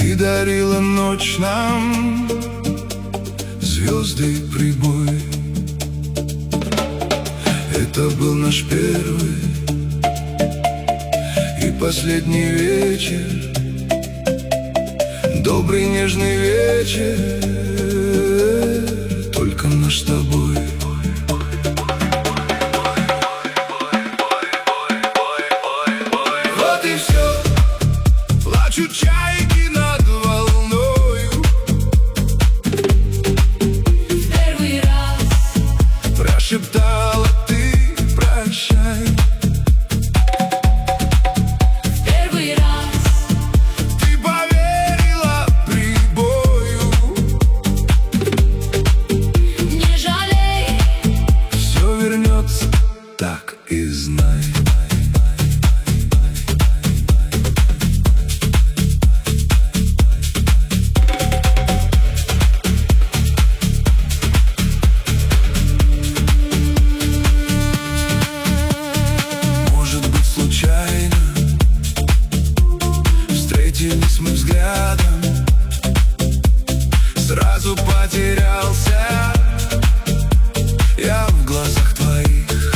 Ты дарила ночь нам звезды и прибой. Это был наш первый и последний вечер, добрый нежный вечер, только наш с тобой. Вот и все, плачут чайки над волною. Первый раз Прошептала ты прощай. Первый раз Ты поверила прибою. не жалей, Все вернется, так и знай. Может быть, случайно встретились мы взглядом, сразу потерялся я в глазах твоих.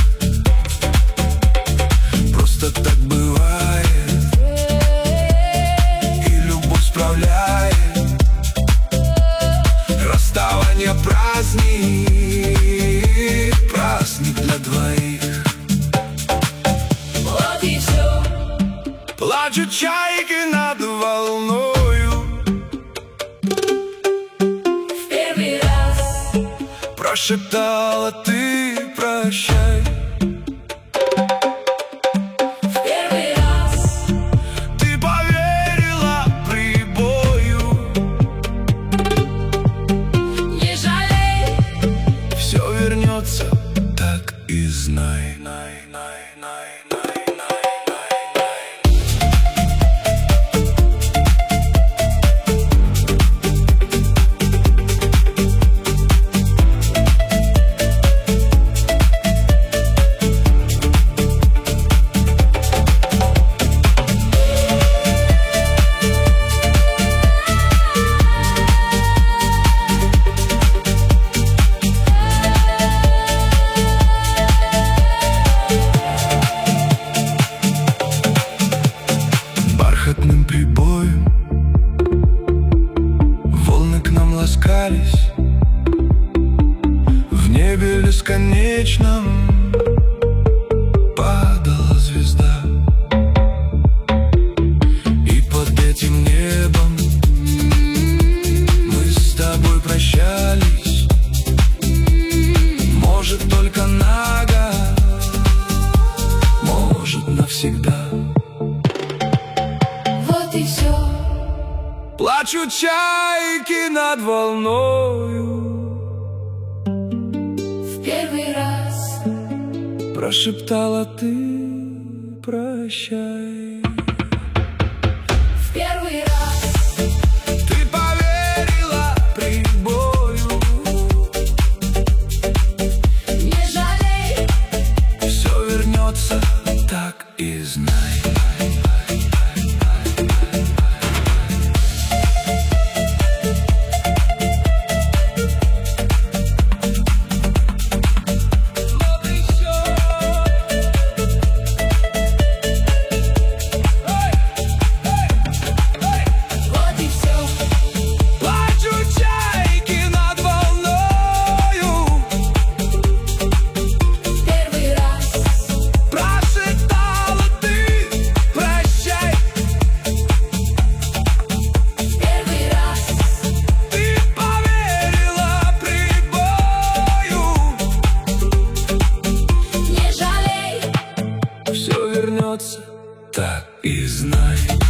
Просто так бывает, и любовь справляет. Расставание праздник, праздник для двоих. вот и все. Плачут чайки над волною. Первый раз Прошептала ты прощай. первый раз Ты поверила прибою. не жалей, Все вернется, так и знай. Бархатным прибоем волны к нам ласкались. В небе бесконечном падала звезда, и под этим небом мы с тобой прощались. Может, только на год, может, навсегда. вот и все. Плачут чайки над волною. В первый раз Прошептала ты прощай. в первый раз Ты поверила прибою. не жалей, Все вернется, так и знай. вот и все. Плачут чайки над волною. Первый раз Прошептала ты прощай. первый раз Ты поверила прибою. не жалей, Все вернется, так и знай.